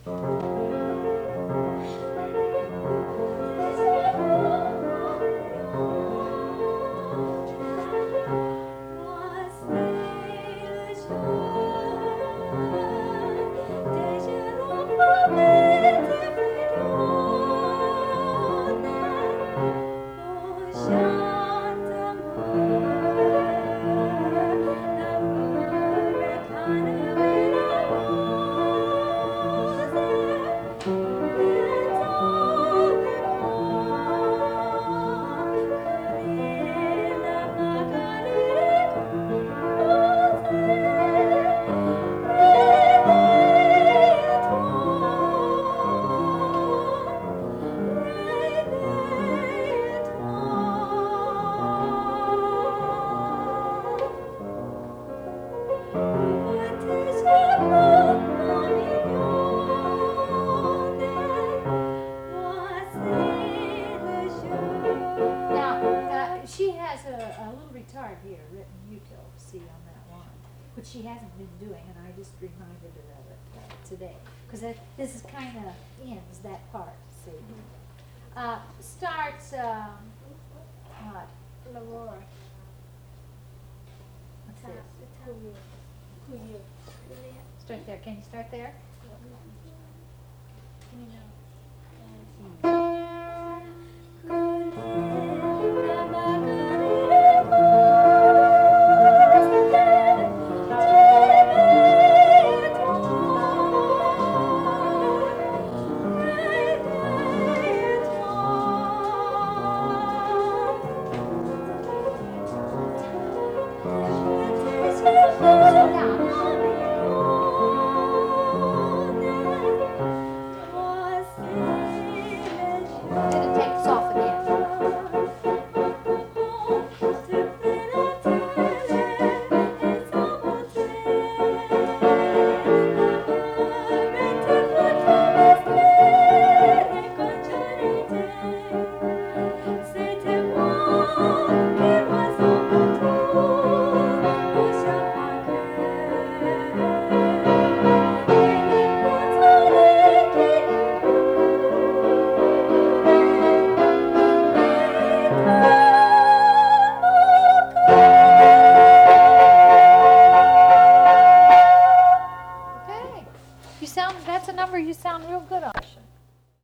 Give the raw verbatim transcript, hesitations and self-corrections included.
Here, written util C on that line, which she hasn't been doing, and I just reminded her of it uh, today, because this is kind of ends that part. See, uh, starts um, what? Lavora. What's this? Kuyu. Start there. Can you start there?